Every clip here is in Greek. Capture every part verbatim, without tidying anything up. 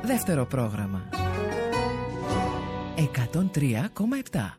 Δεύτερο πρόγραμμα εκατόν τρία κόμμα επτά.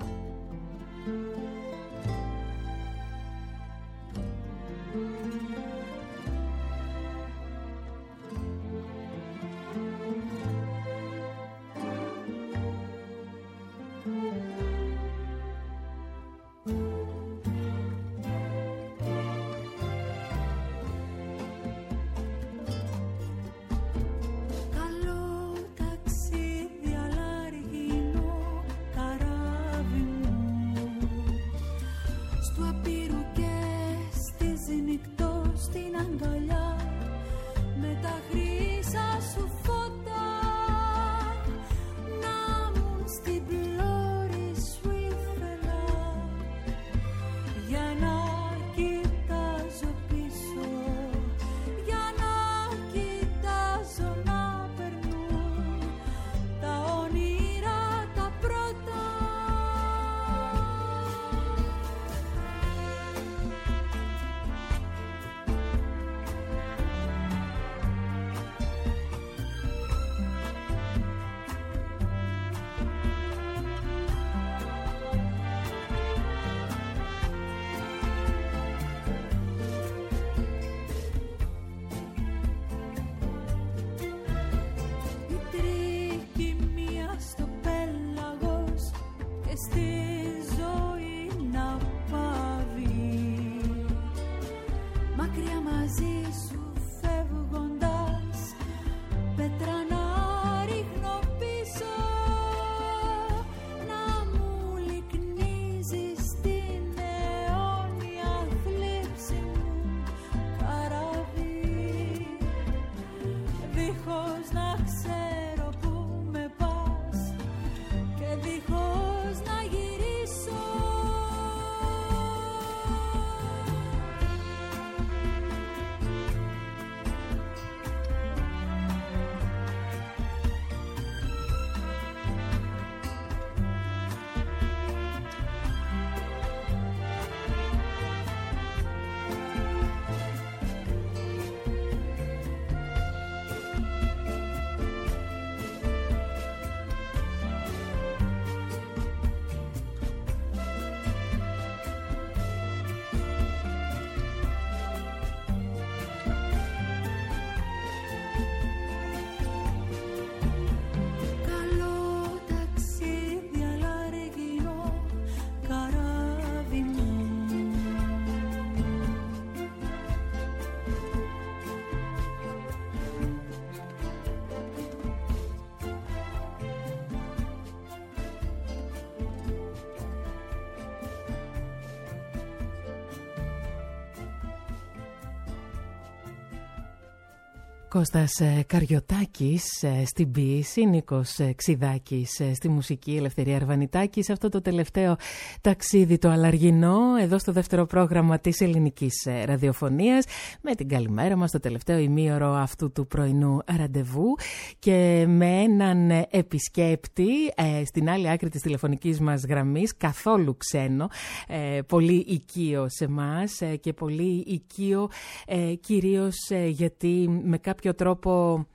Κώστας Καριωτάκης στην ποίηση, Νίκος Ξιδάκης στη μουσική, Ελευθερία Αρβανιτάκη σε αυτό το τελευταίο ταξίδι το αλαργινό εδώ στο δεύτερο πρόγραμμα της ελληνικής ραδιοφωνίας, με την καλημέρα μας στο τελευταίο ημίωρο αυτού του πρωινού ραντεβού και με έναν επισκέπτη ε, στην άλλη άκρη της τηλεφωνικής μας γραμμής, καθόλου ξένο, ε, πολύ οικείο σε εμάς ε, και πολύ οικείο ε, κυρίως ε, γιατί με κάποιο τρόπο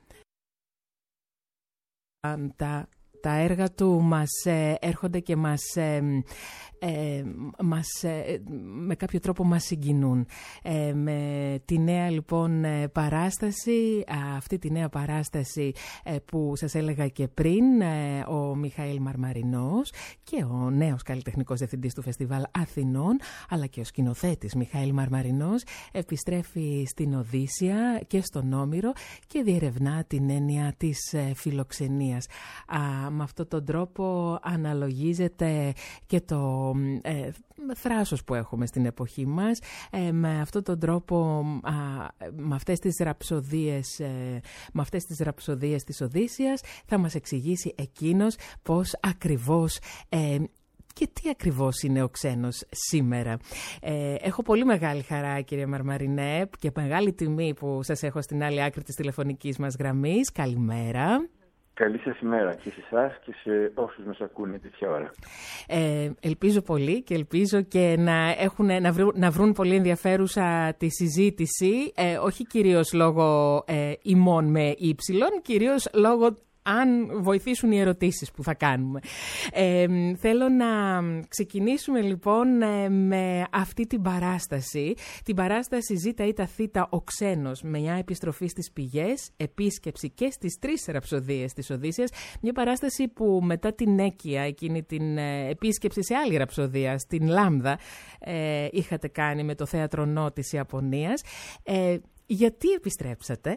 τα, τα έργα του μας ε, έρχονται και μας, ε, ε, μας ε, με κάποιο τρόπο μας συγκινούν. Ε, με τη νέα λοιπόν παράσταση, αυτή τη νέα παράσταση ε, που σας έλεγα και πριν, ε, ο Μιχαήλ Μαρμαρινός και ο νέος καλλιτεχνικός διευθυντής του Φεστιβάλ Αθηνών, αλλά και ο σκηνοθέτης Μιχαήλ Μαρμαρινός, επιστρέφει στην Οδύσσεια και στον Όμηρο και διερευνά την έννοια της ε, φιλοξενίας. Α, με αυτόν τον τρόπο αναλογίζεται και το ε, θράσος που έχουμε στην εποχή μας. Ε, με αυτόν τον τρόπο, α, με αυτές τις ραψοδίες, ε, με αυτές τις ραψοδίες της Οδύσσειας θα μας εξηγήσει εκείνος πώς ακριβώς ε, και τι ακριβώς είναι ο ξένος σήμερα. Ε, έχω πολύ μεγάλη χαρά, κύριε Μαρμαρινέ, και μεγάλη τιμή που σας έχω στην άλλη άκρη της τηλεφωνικής μας γραμμής. Καλημέρα. Καλή σας ημέρα και σε εσάς και σε όσους μας ακούνε τέτοια ώρα. Ε, ελπίζω πολύ και ελπίζω και να, έχουν, να, βρουν, να βρουν πολύ ενδιαφέρουσα τη συζήτηση, ε, όχι κυρίως λόγω ε, ημών με ύψιλον, κυρίως λόγω αν βοηθήσουν οι ερωτήσεις που θα κάνουμε. Ε, θέλω να ξεκινήσουμε λοιπόν με αυτή την παράσταση. Την παράσταση Ζήτα Ήτα Θήτα ο Ξένος, με μια επιστροφή στις πηγές, επίσκεψη και στις τρεις ραψοδίες της Οδύσσειας. Μια παράσταση που μετά την έκεια, εκείνη την επίσκεψη σε άλλη ραψοδία, στην Λάμδα, ε, είχατε κάνει με το Θέατρο Νό της Ιαπωνίας. Ε, γιατί επιστρέψατε?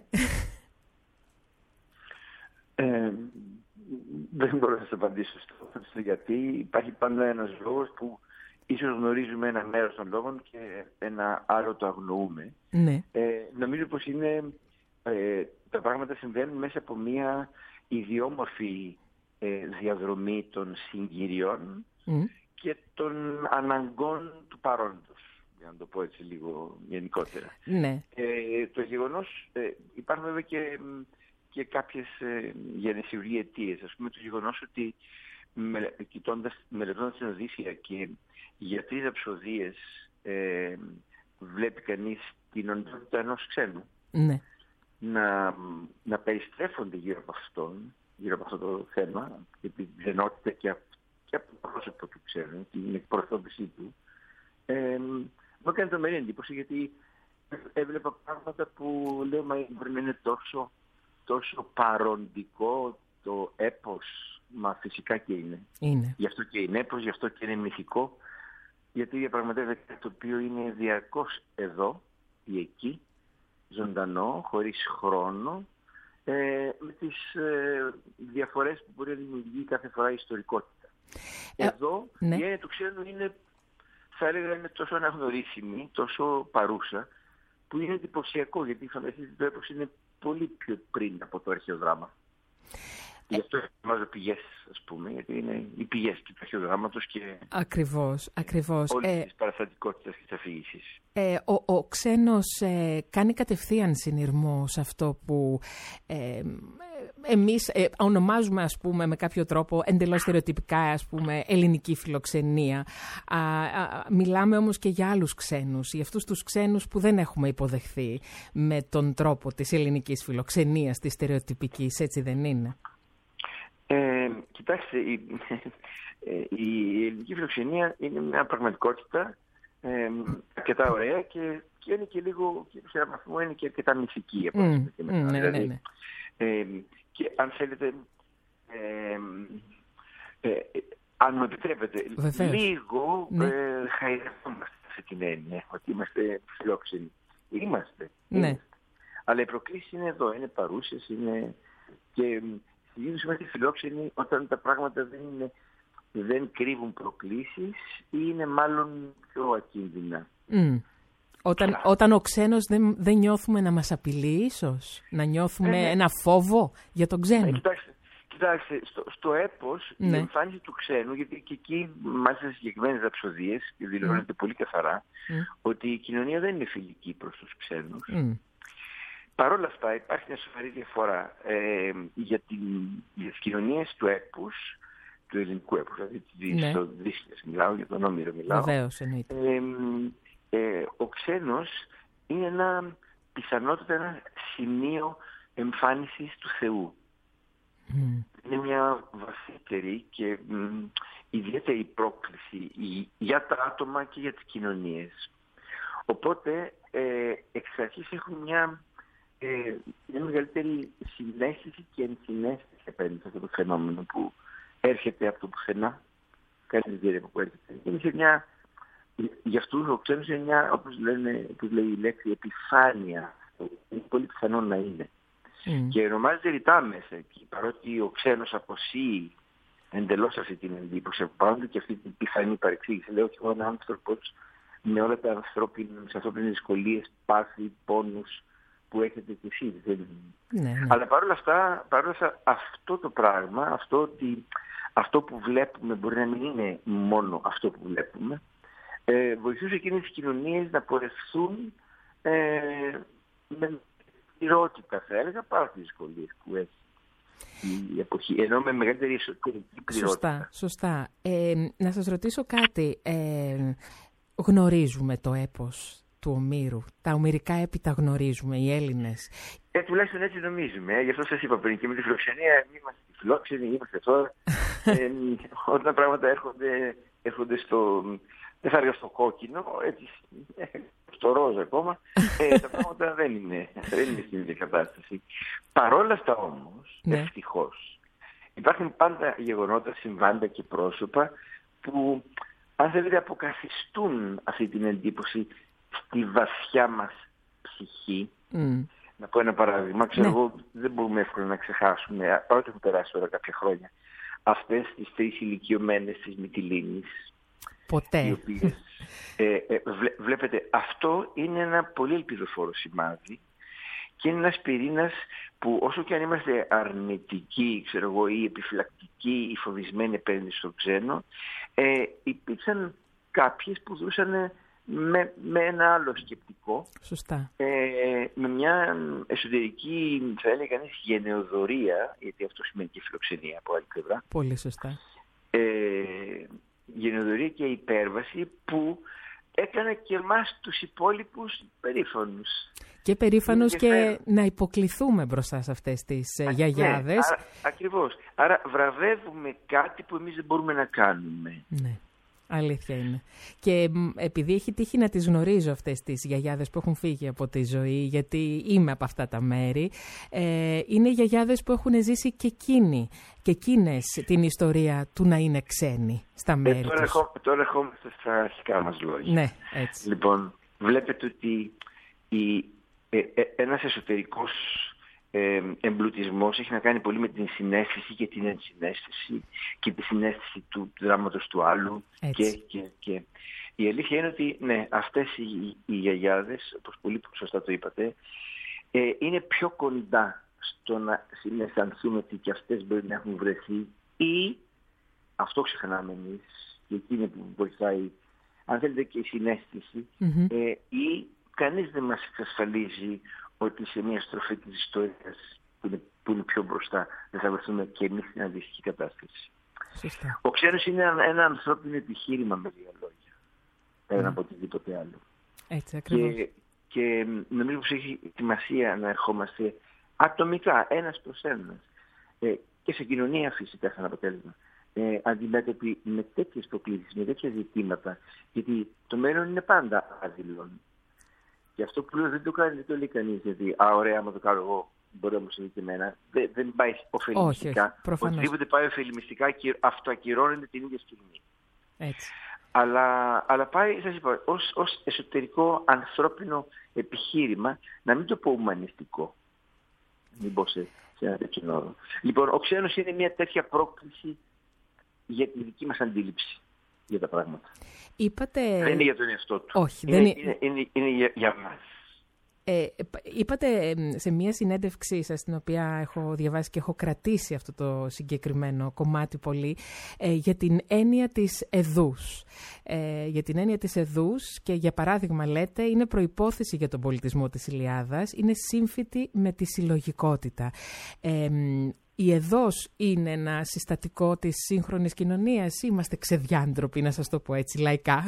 Ε, δεν μπορώ να σας απαντήσω στο γιατί. Υπάρχει πάντα ένας λόγος που ίσως γνωρίζουμε ένα μέρος των λόγων και ένα άλλο το αγνοούμε. Ναι. Ε, νομίζω πως είναι, ε, τα πράγματα συμβαίνουν μέσα από μια ιδιόμορφη ε, διαδρομή των συγκυριών mm. και των αναγκών του παρόντος, για να το πω έτσι λίγο γενικότερα. Ναι. Ε, το γεγονός, ε, υπάρχουν βέβαια και και κάποιες ε, γενεσιουργοί αιτίες. Ας πούμε το γεγονός ότι με, κοιτώντας, μελετώντας την Οδύσσεια και για τρεις ραψοδίες ε, βλέπει κανείς την οντότητα ενός ξένου. Ναι. Να, να περιστρέφονται γύρω από αυτόν, γύρω από αυτό το θέμα, και την ξενότητα και, και από το πρόσωπο του ξένου, την εκπροσώπησή του, ε, μου έκανε τρομερή εντύπωση, γιατί έβλεπα πράγματα που λέω, μα μπορεί να είναι τόσο τόσο παροντικό το έπος, μα φυσικά και είναι. είναι. Γι' αυτό και είναι έπος, γι' αυτό και είναι μυθικό, γιατί διαπραγματεύεται το οποίο είναι διαρκώς εδώ ή εκεί, ζωντανό, χωρίς χρόνο, ε, με τις ε, διαφορές που μπορεί να δημιουργεί κάθε φορά η ιστορικότητα. Ε, εδώ ναι. η έννοια του ξένου είναι, θα έλεγα, είναι τόσο αναγνωρίσιμη, τόσο παρούσα, που είναι εντυπωσιακό, γιατί φανταστείτε το έπος είναι πολύ πιο πριν από το αρχαιοδράμα. Γι' αυτό ετοιμάζω πηγές, ας πούμε, γιατί είναι οι πηγές του αρχαιοδράματος και ακριβώς, ακριβώς. όλης ε, της παραστατικότητας και της αφήγησης. Ε, ο, ο ξένος ε, κάνει κατευθείαν συνειρμό σε αυτό που ε, εμείς ε, ονομάζουμε, ας πούμε, με κάποιο τρόπο εντελώς στερεοτυπικά, ας πούμε, ελληνική φιλοξενία. Α, α, μιλάμε όμως και για άλλους ξένους, για αυτούς τους ξένους που δεν έχουμε υποδεχθεί με τον τρόπο της ελληνικής φιλοξενίας, της στερεοτυπικής, έτσι δεν είναι? Ε, κοιτάξτε, η, η ελληνική φιλοξενία είναι μια πραγματικότητα ε, αρκετά ωραία και, και είναι και λίγο, και σε έναν βαθμό είναι και αρκετά μυθική. Mm, mm, ναι, δηλαδή, ναι, ναι. Ε, και αν θέλετε, ε, ε, ε, αν μου επιτρέπετε, Βεβαίως. λίγο ναι. ε, χαϊδευόμαστε σε την έννοια ότι είμαστε φιλόξενοι. Είμαστε. Ναι. είμαστε. Αλλά οι προκλήσεις είναι εδώ, είναι παρούσες, είναι και συνήθως είμαστε φιλόξενοι όταν τα πράγματα δεν, είναι, δεν κρύβουν προκλήσεις ή είναι μάλλον πιο ακίνδυνα. Mm. Όταν, όταν ο ξένος δεν, δεν νιώθουμε να μας απειλεί, ίσως, να νιώθουμε ε, ναι. ένα φόβο για τον ξένο. Ε, κοιτάξτε, κοιτάξτε στο, στο έπος ναι. η εμφάνιση του ξένου, γιατί και εκεί μάλιστα σε συγκεκριμένες ραψοδίες δηλώνεται mm. πολύ καθαρά, mm. ότι η κοινωνία δεν είναι φιλική προς τους ξένους. Mm. Παρ' όλα αυτά υπάρχει μια σοβαρή διαφορά ε, για, την, για τις κοινωνίες του έπους, του ελληνικού έπους, δηλαδή ναι. στο Δύσσειας μιλάω, για τον Όμηρο μιλάω. Βεβαίως, εννοείται. Ε, ε, ο ξένος είναι ένα, πιθανότατα ένα σημείο εμφάνισης του Θεού. Mm. Είναι μια βαθύτερη και μ, ιδιαίτερη πρόκληση για τα άτομα και για τις κοινωνίες. Οπότε ε, εξ αρχής έχουν μια Ε, μια μεγαλύτερη συνέστηση και ενσυναίσθηση απέναντι σε αυτό το φαινόμενο που έρχεται από το πουθενά. Κάτι δεν που έρχεται. Είναι σε μια, για αυτούς ο ξένος είναι μια, όπως, λένε, όπως λέει η λέξη, επιφάνεια. Είναι πολύ πιθανό να είναι. Mm. Και ονομάζεται ρητά μέσα εκεί, παρότι ο ξένος αποσύει εντελώς αυτή την εντύπωση, πάνω και αυτή την πιθανή παρεξήγηση. Λέω ότι ο άνθρωπος με όλα τα ανθρώπινες δυσκολίες, πάθη, πόνους, που έχετε κι εσείς. Ναι, ναι. Αλλά παρόλα αυτά, παρόλα αυτά, αυτό το πράγμα, αυτό, ότι, αυτό που βλέπουμε μπορεί να μην είναι μόνο αυτό που βλέπουμε, ε, βοηθούσε εκείνες τις κοινωνίες να πορευθούν ε, με πληρότητα, θα έλεγα, πάρα τις δυσκολίες που έχει. η εποχή, ενώ με μεγαλύτερη εσωτερική πληρότητα. Σωστά, σωστά. Ε, να σας ρωτήσω κάτι. Ε, γνωρίζουμε το έπος του Ομήρου? Τα ομηρικά έπιτα γνωρίζουμε οι Έλληνες? Ε, τουλάχιστον έτσι νομίζουμε. Ε. Γι' αυτό σας είπα πριν και με τη φιλοξενία, είμαστε φιλόξενοι, είμαστε τώρα. ε, όταν πράγματα έρχονται, έρχονται στο, δεν θα έλεγα στο κόκκινο, έτσι, στο ροζ ακόμα, ε, τα πράγματα δεν είναι, δεν είναι στην ίδια κατάσταση. Παρόλα αυτά όμως, ναι. ευτυχώς, υπάρχουν πάντα γεγονότα, συμβάντα και πρόσωπα που, αν θέλετε, αποκαθιστούν αυτή την εντύπωση στη βαθιά μας ψυχή. Mm. Να πω ένα παράδειγμα. Ξέρω εγώ, ναι. δεν μπορούμε εύκολα να ξεχάσουμε, παρότι έχουν περάσει τώρα κάποια χρόνια, αυτές τις τρεις ηλικιωμένες της Μυτιλήνης. Ποτέ. Οι οποίες, ε, ε, βλέ, βλέπετε, αυτό είναι ένα πολύ ελπιδοφόρο σημάδι και είναι ένας πυρήνας που, όσο και αν είμαστε αρνητικοί, ξέρω εγώ, ή επιφυλακτικοί ή φοβισμένοι απέναντι στο ξένο, ε, υπήρξαν κάποιες που δούσαν με, με ένα άλλο σκεπτικό. Σωστά. Ε, με μια εσωτερική, θα έλεγε κανείς, γενεοδορία, γιατί αυτό σημαίνει και φιλοξενία από άλλη πλευρά. Πολύ σωστά. Ε, γενεοδορία και υπέρβαση που έκανε και εμάς τους υπόλοιπους περήφανους. Και περήφανους και, και να υποκληθούμε μπροστά σε αυτές τις Α, γιαγιάδες. Ναι, άρα, ακριβώς. Άρα βραβεύουμε κάτι που εμείς δεν μπορούμε να κάνουμε. Ναι. Αλήθεια είναι. Και επειδή έχει τύχει να τις γνωρίζω αυτές τις γιαγιάδες που έχουν φύγει από τη ζωή, γιατί είμαι από αυτά τα μέρη, ε, είναι γιαγιάδες που έχουν ζήσει και εκείνοι, και εκείνες την ιστορία του να είναι ξένοι στα μέρη ε, τώρα τους. Ερχό, τώρα ερχόμαστε στα αρχικά μας λόγια. Ναι, έτσι. Λοιπόν, βλέπετε ότι η, ε, ε, ένας εσωτερικός Ε, εμπλουτισμός έχει να κάνει πολύ με την συναίσθηση και την ενσυναίσθηση και τη συναίσθηση του δράματος του άλλου και, και, και. Η αλήθεια είναι ότι ναι, αυτές οι, οι γιαγιάδες, όπως πολύ σωστά το είπατε, ε, είναι πιο κοντά στο να συναισθανθούν ότι και αυτές μπορεί να έχουν βρεθεί, ή αυτό ξεχνάμε εμείς και εκείνη που βοηθάει, αν θέλετε, και η συναίσθηση, mm-hmm. ε, ή κανείς δεν μας εξασφαλίζει ότι σε μια στροφή της ιστορίας που είναι, που είναι πιο μπροστά δεν θα βρεθούμε και εμείς στην αντίστοιχη κατάσταση. Σωστά. Ο ξένος είναι ένα, ένα ανθρώπινο επιχείρημα, με λίγα λόγια, πέραν mm. από οτιδήποτε άλλο. Έτσι ακριβώς. Και, και νομίζω πως έχει σημασία να ερχόμαστε ατομικά, ένας προς ένας, ε, και σε κοινωνία φυσικά σαν αποτέλεσμα, ε, αντιμέτωποι με τέτοιες προκλήσεις, με τέτοια ζητήματα, γιατί το μέλλον είναι πάντα άδειλον. Και αυτό που λέω δεν το κάνει, δεν το λέει κανείς, γιατί α, ωραία, άμα το κάνω εγώ, μπορεί όμως να δει και εμένα. Δεν, δεν πάει ωφελημιστικά. Οτιδήποτε πάει ωφελημιστικά και αυτοακυρώνεται την ίδια στιγμή. Έτσι. Αλλά, αλλά πάει, σας είπα, ως, ως εσωτερικό ανθρώπινο επιχείρημα, να μην το πω ουμανιστικό. Μην πω σε, σε ένα τέτοιο όρο. Λοιπόν, ο ξένος είναι μια τέτοια πρόκληση για τη δική μας αντίληψη για τα πράγματα. Είπατε... Δεν είναι για τον εαυτό του. Όχι, είναι, δεν είναι, είναι, είναι, είναι για, για μας. Ε, είπατε σε μία συνέντευξή σας, την οποία έχω διαβάσει και έχω κρατήσει αυτό το συγκεκριμένο κομμάτι πολύ, ε, για την έννοια της εδούς. Ε, για την έννοια της εδούς, και για παράδειγμα λέτε, είναι προϋπόθεση για τον πολιτισμό της Ιλιάδας, είναι σύμφυτη με τη συλλογικότητα. Ε, η εδός είναι ένα συστατικό της σύγχρονης κοινωνίας, ή είμαστε ξεδιάντροποι, να σας το πω έτσι λαϊκά?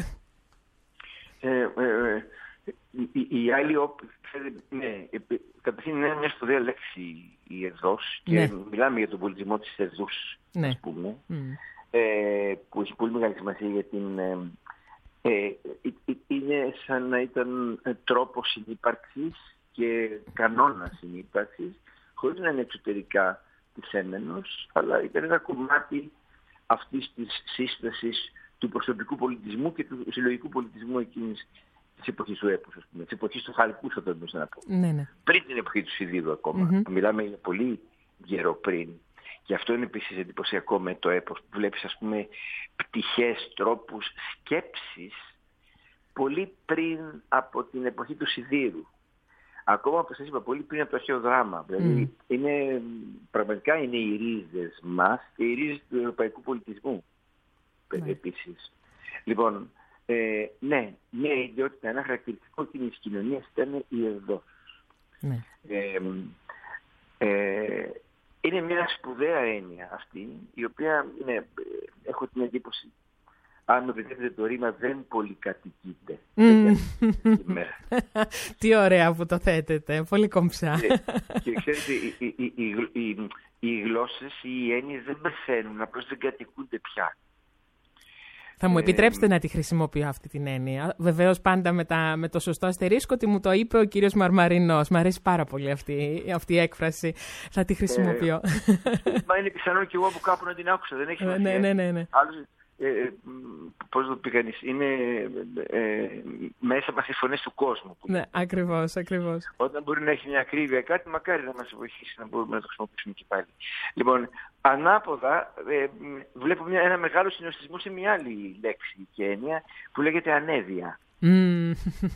Ε, ε, ε, η, η άλλη, ναι, καταρχήν είναι μια σπουδαία λέξη η εδός, και ναι. μιλάμε για τον πολιτισμό της εδούς, ναι. ας πούμε, mm. ε, που έχει πολύ μεγάλη σημασία για την... Ε, ε, ε, είναι σαν να ήταν τρόπος συνύπαρξης και κανόνα συνύπαρξης, χωρίς να είναι εξωτερικά τυφέμενος, αλλά ήταν ένα κομμάτι αυτής της σύστασης του προσωπικού πολιτισμού και του συλλογικού πολιτισμού εκείνης της εποχής του έπους, ας πούμε, της εποχής του Χαλκού, θα το μπορούσα να πω. Ναι, ναι. Πριν την εποχή του Σιδήρου ακόμα. Mm-hmm. Μιλάμε για πολύ γερό πριν. Και αυτό είναι επίσης εντυπωσιακό με το έπος, που βλέπεις, ας πούμε, πτυχές, τρόπους σκέψης πολύ πριν από την εποχή του Σιδήρου. Ακόμα, όπως σας είπα, πολύ πριν από το αρχαίο δράμα. Δηλαδή, mm. είναι, πραγματικά είναι οι ρίζες μας και οι ρίζες του ευρωπαϊκού πολιτισμού, mm. επίσης. Λοιπόν, ε, ναι, μια ιδιότητα, ένα χαρακτηριστικό εκείνης της κοινωνίας ήταν η εδώς. Mm. Ε, ε, είναι μια σπουδαία έννοια αυτή, η οποία, ναι, έχω την εντύπωση, αν με επιτρέπετε το ρήμα, δεν πολυκατοικείται. Mm. Τι ωραία που το θέτετε, πολύ κομψά. Και, και ξέρετε, οι, οι, οι, οι, οι γλώσσες ή οι έννοιες δεν πεθαίνουν, απλώς δεν κατοικούνται πια. Θα μου επιτρέψετε ε, να τη χρησιμοποιώ αυτή την έννοια. Βεβαίως πάντα με, τα, με το σωστό αστερίσκο, ότι μου το είπε ο κύριος Μαρμαρινός. Μ' αρέσει πάρα πολύ αυτή, αυτή η έκφραση. Θα τη χρησιμοποιώ. Ε, μα είναι πιθανό και εγώ από κάπου να την άκουσα. Δεν έχει σημασία. Ναι, ναι, ναι, ναι. Άλλος, ε, πώς το πει κανείς, είναι ε, μέσα μας οι φωνές του κόσμου. Ναι, ακριβώς, ακριβώς. Όταν μπορεί να έχει μια ακρίβεια κάτι, μακάρι να μας βοηθήσει να μπορούμε να το χρησιμοποιήσουμε και πάλι. Λοιπόν, ανάποδα ε, βλέπω μια, ένα μεγάλο συνοστισμό σε μια άλλη λέξη και έννοια που λέγεται ανέδεια. Mm.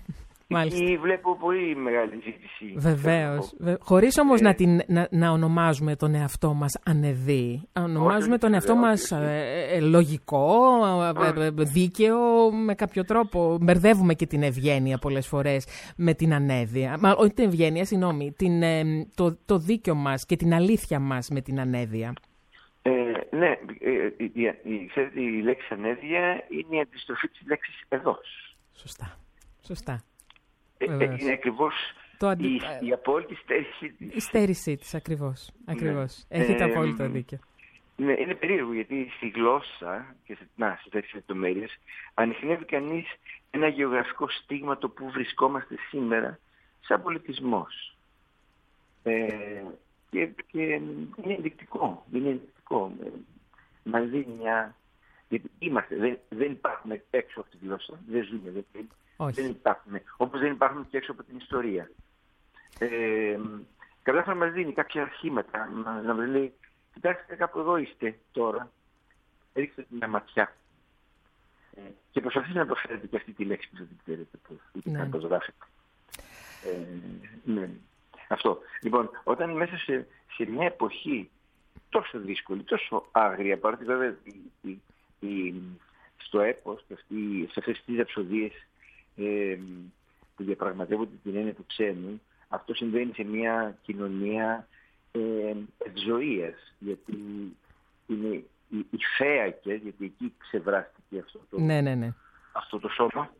Εκεί βλέπω πολύ μεγάλη ζήτηση. Βεβαίως. Βε... Χωρίς όμως ε... να, την, να, να ονομάζουμε τον εαυτό μας ανεδί. Ονομάζουμε όχι, τον εαυτό όχι, μας όχι. Ε, ε, λογικό, ε, ε, δίκαιο, με κάποιο τρόπο. Μπερδεύουμε και την ευγένεια πολλές φορές με την ανέδεια. Μα, όχι την ευγένεια, συγγνώμη. Την, ε, το, το δίκαιο μας και την αλήθεια μας με την ανέδεια. Ε, ναι, ε, η, η, η, η λέξη ανέδεια είναι η αντιστροφή της λέξης εδώς. Σωστά. Σωστά. Ε, είναι ακριβώς αντι... η, η απόλυτη στέρησή της. Η στέρησή της, ακριβώς. ακριβώς. Ναι. Έχετε ε, απόλυτο δίκιο. Ναι, είναι περίεργο γιατί στη γλώσσα και σε, να, σε τέτοιες λεπτομέρειες ανιχνεύει κανείς ένα γεωγραφικό στίγμα το που βρισκόμαστε σήμερα σαν πολιτισμός. Ε, και, και είναι ενδεικτικό. Είναι ενδεικτικό. Μας δίνει μια... Γιατί είμαστε, δεν, δεν υπάρχουμε έξω από τη γλώσσα, δεν ζούμε, δεν, δεν υπάρχουμε, όπως δεν υπάρχουμε και έξω από την ιστορία. Ε, Κάποια φορά μας δίνει κάποια αρχήματα, να, να μας λέει, κοιτάξτε κάπου εδώ είστε τώρα, ρίξτε μια ματιά. Ε, και προσπαθείτε να προφέρετε και αυτή τη λέξη που δεν ξέρετε πώς, να πώς γράφετε. Ε, ναι. Αυτό. Λοιπόν, όταν μέσα σε, σε μια εποχή τόσο δύσκολη, τόσο άγρια, παρότι βέβαια η, η, η, στο έπος, αυτή, σε αυτές τις ραψοδίες ε, που διαπραγματεύονται την έννοια του ξένου, αυτό συμβαίνει σε μια κοινωνία ε, ευζοίας, γιατί είναι οι, οι φέακες, γιατί εκεί ξεβράστηκε αυτό το, ναι, ναι, ναι. αυτό το σώμα.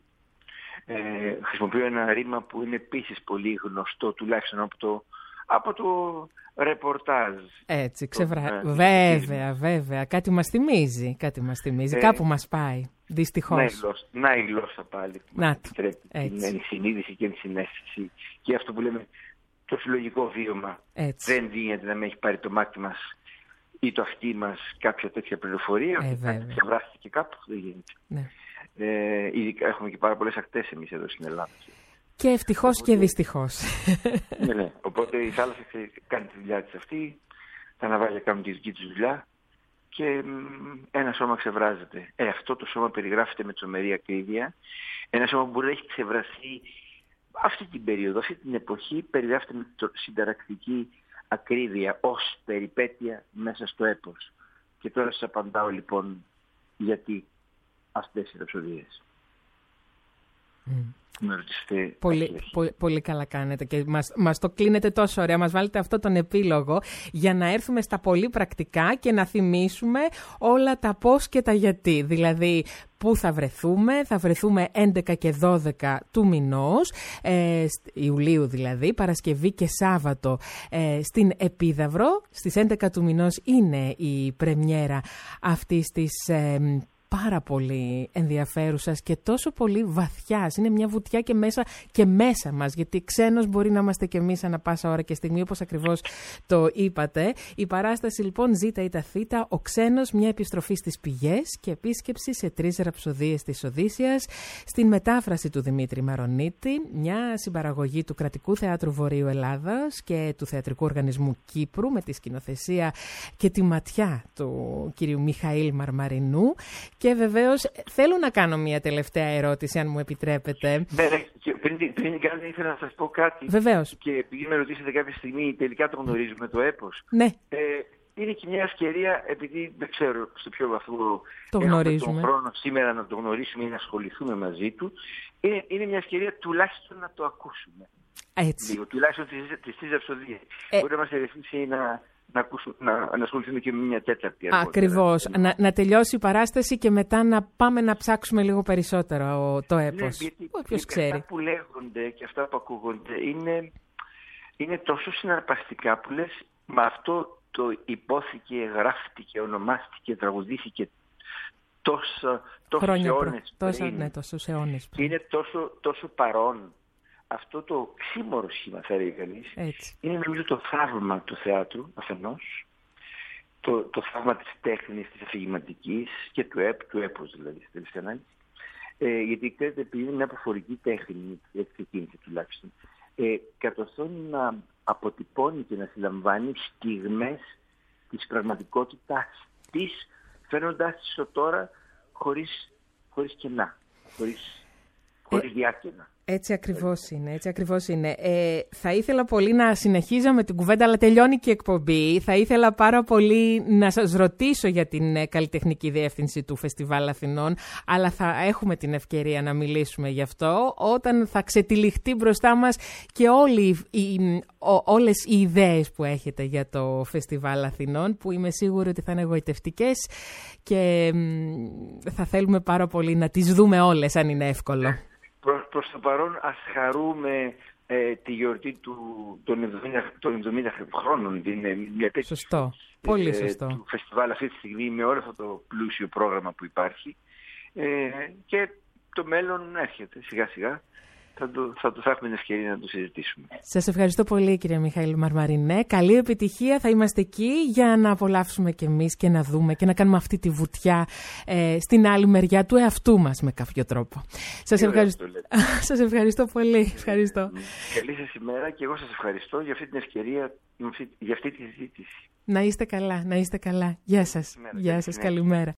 Ε, χρησιμοποιώ ένα ρήμα που είναι επίσης πολύ γνωστό, τουλάχιστον από το, από το ρεπορτάζ. Έτσι, ξεβρά... Το, βέβαια, ε, βέβαια. Κάτι μας θυμίζει, κάτι μας θυμίζει. Ε, Κάπου μας πάει, δυστυχώς. Να η γλώσσα, να η γλώσσα πάλι που μας επιτρέπει την ενσυνείδηση και ενσυναίσθηση. Και αυτό που λέμε το συλλογικό βίωμα. Έτσι. Δεν δίνεται να με έχει πάρει το μάτι μας ή το αυτί μας κάποια τέτοια πληροφορία. Ε, βέβαια. Ξεβράστηκε κάπου, δεν γίνεται. Ναι. Ε, ειδικά έχουμε και πάρα πολλές ακτές εμείς εδώ στην Ελλάδα. Και ευτυχώς οπότε, και δυστυχώς. Ναι, ναι. Οπότε η θάλασσα κάνει τη δουλειά της αυτή, τα ναυάγια κάνουν τη δική τους δουλειά και ένα σώμα ξεβράζεται. Ε, αυτό το σώμα περιγράφεται με τρομερή ακρίβεια. Ένα σώμα που μπορεί να έχει ξεβραστεί αυτή την περίοδο, αυτή την εποχή, περιγράφεται με συνταρακτική ακρίβεια ως περιπέτεια μέσα στο έπος. Και τώρα σας απαντάω λοιπόν γιατί αυτές οι ραψοδίες. Mm. Πολύ, πολύ, πολύ καλά κάνετε και μας, μας το κλείνετε τόσο ωραία, μας βάλετε αυτό τον επίλογο για να έρθουμε στα πολύ πρακτικά και να θυμίσουμε όλα τα πώς και τα γιατί. Δηλαδή, πού θα βρεθούμε, θα βρεθούμε έντεκα και δώδεκα του μηνός, ε, Ιουλίου δηλαδή, Παρασκευή και Σάββατο ε, στην Επίδαυρο. Στις έντεκα του μηνός είναι η πρεμιέρα αυτής της ε, πάρα πολύ ενδιαφέρουσας και τόσο πολύ βαθιάς. Είναι μια βουτιά και μέσα, και μέσα μας, γιατί ξένος μπορεί να είμαστε και εμείς ανά πάσα ώρα και στιγμή, όπως ακριβώς το είπατε. Η παράσταση λοιπόν Ζήτα ή τα Θήτα, ο ξένος, μια επιστροφή στις πηγές και επίσκεψη σε τρεις ραψοδίες της Οδύσσειας, στην μετάφραση του Δημήτρη Μαρονίτη, μια συμπαραγωγή του Κρατικού Θεάτρου Βορείου Ελλάδας και του Θεατρικού Οργανισμού Κύπρου, με τη σκηνοθεσία και τη ματιά του κυρίου Μιχαήλ Μαρμαρινού. Και βεβαίως θέλω να κάνω μια τελευταία ερώτηση, αν μου επιτρέπετε. Ναι, ναι, και πριν, πριν κάνω, ήθελα να σας πω κάτι. Βεβαίως. Και επειδή με ρωτήσατε κάποια στιγμή, τελικά το γνωρίζουμε το έπος. Ναι. Ε, είναι και μια ευκαιρία, επειδή δεν ξέρω στο ποιο βαθμό το γνωρίζουμε. Τον χρόνο σήμερα να το γνωρίσουμε ή να ασχοληθούμε μαζί του, είναι, είναι μια ευκαιρία τουλάχιστον να το ακούσουμε. Έτσι. Λίγο, τουλάχιστον τις τρεις ραψοδίες. Ε... Μπορεί να μας ερεθίσει να, να, ακούσουν, να, να ασχοληθούμε και με μια τέταρτη. Ακριβώς. Να, να τελειώσει η παράσταση και μετά να πάμε να ψάξουμε λίγο περισσότερο το έπος. Ναι, γιατί, όποιος ξέρει. Αυτά που λέγονται και αυτά που ακούγονται είναι, είναι τόσο συναρπαστικά που λες, με αυτό το υπόθηκε, γράφτηκε, ονομάστηκε, τραγουδήθηκε τόσα, τόσους αιώνες προ... πριν. Ναι, τόσους αιώνες πριν. Είναι τόσο, τόσο παρόν. Αυτό το ξύμορο σχήμα, θα έλεγε κανείς, είναι νομίζω το θαύμα του θεάτρου αφενός, το, το θαύμα της τέχνης, της αφηγηματικής και του, έπ, του έπος δηλαδή, στη τελευταία ανάλυση. Ε, γιατί ξέρετε, επειδή είναι μια προφορική τέχνη, έτσι ξεκίνησε τουλάχιστον, ε, κατορθώνει να αποτυπώνει και να συλλαμβάνει στιγμές της πραγματικότητάς της, φέρνοντάς τις στο τώρα χωρίς, χωρίς κενά, χωρίς, χωρίς ε... διάκαινα. Έτσι ακριβώς είναι, έτσι ακριβώς είναι. Ε, θα ήθελα πολύ να συνεχίζαμε την κουβέντα, αλλά τελειώνει και η εκπομπή. Θα ήθελα πάρα πολύ να σας ρωτήσω για την καλλιτεχνική διεύθυνση του Φεστιβάλ Αθηνών, αλλά θα έχουμε την ευκαιρία να μιλήσουμε γι' αυτό όταν θα ξετυλιχτεί μπροστά μας και όλοι, οι, ό, όλες οι ιδέες που έχετε για το Φεστιβάλ Αθηνών, που είμαι σίγουρη ότι θα είναι εγωιτευτικές και θα θέλουμε πάρα πολύ να τις δούμε όλες, αν είναι εύκολο. Προς, προς το παρόν ας χαρούμε ε, τη γιορτή του, των, εβδομήντα, των εβδομήντα χρόνων. Την, μια σωστό, πολύ ε, σωστό. Του φεστιβάλ αυτή τη στιγμή με όλο αυτό το πλούσιο πρόγραμμα που υπάρχει. Ε, και το μέλλον έρχεται σιγά σιγά. Θα, το, θα, το, θα έχουμε την ευκαιρία να το συζητήσουμε. Σας ευχαριστώ πολύ, κύριε Μιχαήλ Μαρμαρινέ. Καλή επιτυχία. Θα είμαστε εκεί για να απολαύσουμε κι εμείς και να δούμε και να κάνουμε αυτή τη βουτιά ε, στην άλλη μεριά του εαυτού μας με κάποιο τρόπο. Σας ευχαριστώ. Σας ευχαριστώ πολύ. Ευχαριστώ. Καλή σας ημέρα και εγώ σας ευχαριστώ για αυτή την ευκαιρία, για αυτή τη συζήτηση. Να είστε καλά, να είστε καλά. Γεια σας. Γεια σας, καλημέρα.